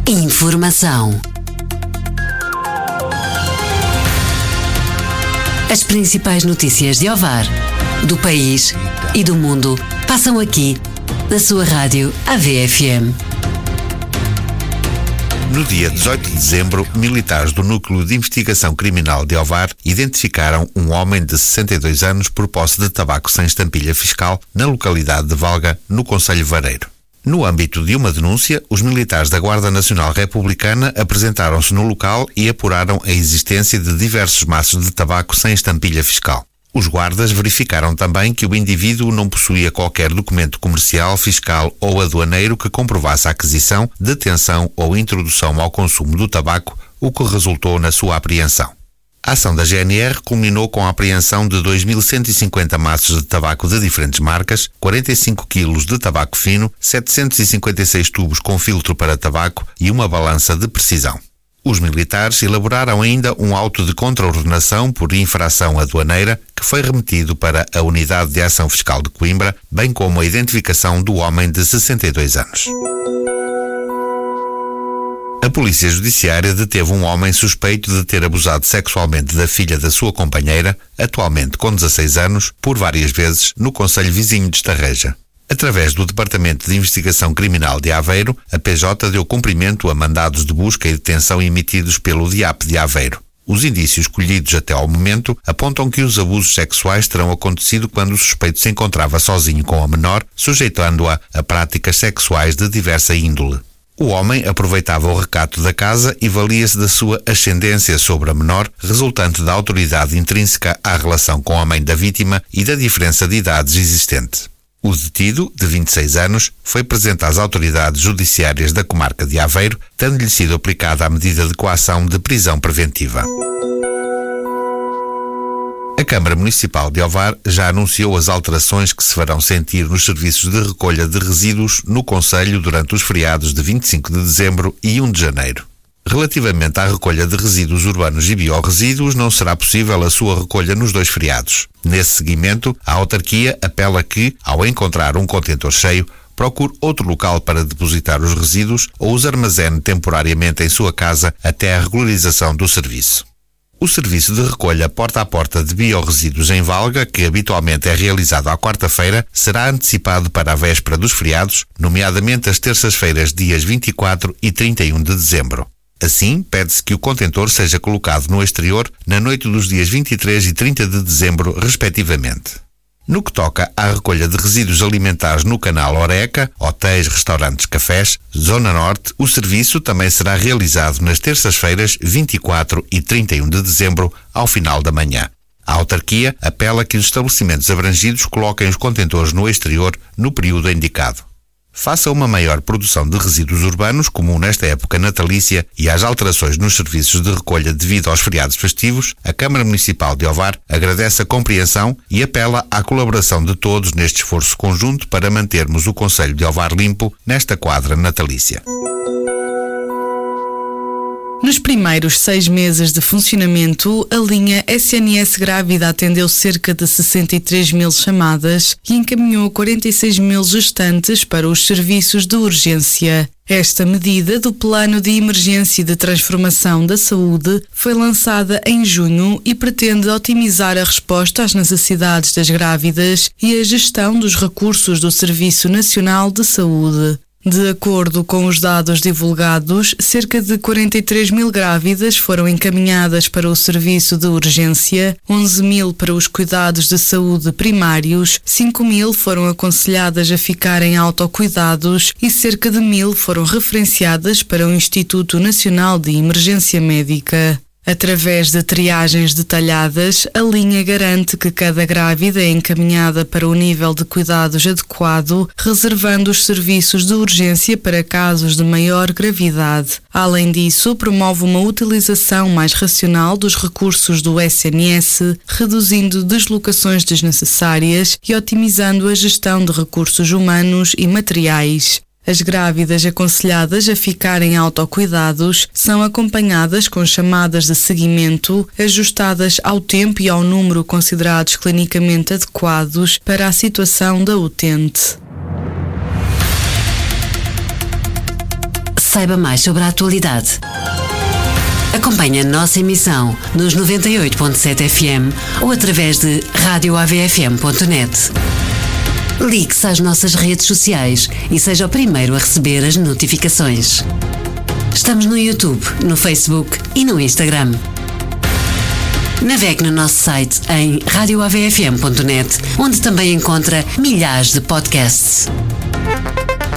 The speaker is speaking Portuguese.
Informação. As principais notícias de Ovar, do país e do mundo passam aqui, na sua rádio AVFM. No dia 18 de dezembro, militares do Núcleo de Investigação Criminal de Ovar identificaram um homem de 62 anos por posse de tabaco sem estampilha fiscal na localidade de Valga, no concelho Vareiro. No âmbito de uma denúncia, os militares da Guarda Nacional Republicana apresentaram-se no local e apuraram a existência de diversos maços de tabaco sem estampilha fiscal. Os guardas verificaram também que o indivíduo não possuía qualquer documento comercial, fiscal ou aduaneiro que comprovasse a aquisição, detenção ou introdução ao consumo do tabaco, o que resultou na sua apreensão. A ação da GNR culminou com a apreensão de 2.150 maços de tabaco de diferentes marcas, 45 quilos de tabaco fino, 756 tubos com filtro para tabaco e uma balança de precisão. Os militares elaboraram ainda um auto de contraordenação por infração aduaneira que foi remetido para a Unidade de Ação Fiscal de Coimbra, bem como a identificação do homem de 62 anos. A Polícia Judiciária deteve um homem suspeito de ter abusado sexualmente da filha da sua companheira, atualmente com 16 anos, por várias vezes no concelho vizinho de Estarreja. Através do Departamento de Investigação Criminal de Aveiro, a PJ deu cumprimento a mandados de busca e detenção emitidos pelo DIAP de Aveiro. Os indícios colhidos até ao momento apontam que os abusos sexuais terão acontecido quando o suspeito se encontrava sozinho com a menor, sujeitando-a a práticas sexuais de diversa índole. O homem aproveitava o recato da casa e valia-se da sua ascendência sobre a menor, resultante da autoridade intrínseca à relação com a mãe da vítima e da diferença de idades existente. O detido, de 26 anos, foi presente às autoridades judiciárias da comarca de Aveiro, tendo-lhe sido aplicada a medida de coação de prisão preventiva. A Câmara Municipal de Ovar já anunciou as alterações que se farão sentir nos serviços de recolha de resíduos no concelho durante os feriados de 25 de dezembro e 1 de janeiro. Relativamente à recolha de resíduos urbanos e biorresíduos, não será possível a sua recolha nos dois feriados. Nesse seguimento, a autarquia apela que, ao encontrar um contentor cheio, procure outro local para depositar os resíduos ou os armazene temporariamente em sua casa até a regularização do serviço. O serviço de recolha porta a porta de biorresíduos em Valga, que habitualmente é realizado à quarta-feira, será antecipado para a véspera dos feriados, nomeadamente as terças-feiras dias 24 e 31 de dezembro. Assim, pede-se que o contentor seja colocado no exterior na noite dos dias 23 e 30 de dezembro, respectivamente. No que toca à recolha de resíduos alimentares no canal Oreca, hotéis, restaurantes, cafés, Zona Norte, o serviço também será realizado nas terças-feiras 24 e 31 de dezembro, ao final da manhã. A autarquia apela que os estabelecimentos abrangidos coloquem os contentores no exterior no período indicado. Face a uma maior produção de resíduos urbanos, comum nesta época natalícia, e às alterações nos serviços de recolha devido aos feriados festivos, a Câmara Municipal de Ovar agradece a compreensão e apela à colaboração de todos neste esforço conjunto para mantermos o concelho de Ovar limpo nesta quadra natalícia. Nos primeiros 6 meses de funcionamento, a linha SNS Grávida atendeu cerca de 63 mil chamadas e encaminhou 46 mil gestantes para os serviços de urgência. Esta medida do Plano de Emergência e de Transformação da Saúde foi lançada em junho e pretende otimizar a resposta às necessidades das grávidas e a gestão dos recursos do Serviço Nacional de Saúde. De acordo com os dados divulgados, cerca de 43 mil grávidas foram encaminhadas para o serviço de urgência, 11 mil para os cuidados de saúde primários, 5 mil foram aconselhadas a ficar em autocuidados e cerca de 1.000 foram referenciadas para o Instituto Nacional de Emergência Médica. Através de triagens detalhadas, a linha garante que cada grávida é encaminhada para o nível de cuidados adequado, reservando os serviços de urgência para casos de maior gravidade. Além disso, promove uma utilização mais racional dos recursos do SNS, reduzindo deslocações desnecessárias e otimizando a gestão de recursos humanos e materiais. As grávidas aconselhadas a ficarem em autocuidados são acompanhadas com chamadas de seguimento ajustadas ao tempo e ao número considerados clinicamente adequados para a situação da utente. saiba mais sobre a atualidade. Acompanhe a nossa emissão nos 98.7 FM ou através de radioavfm.net. Ligue-se às nossas redes sociais e seja o primeiro a receber as notificações. Estamos no YouTube, no Facebook e no Instagram. Navegue no nosso site em radioavfm.net, onde também encontra milhares de podcasts.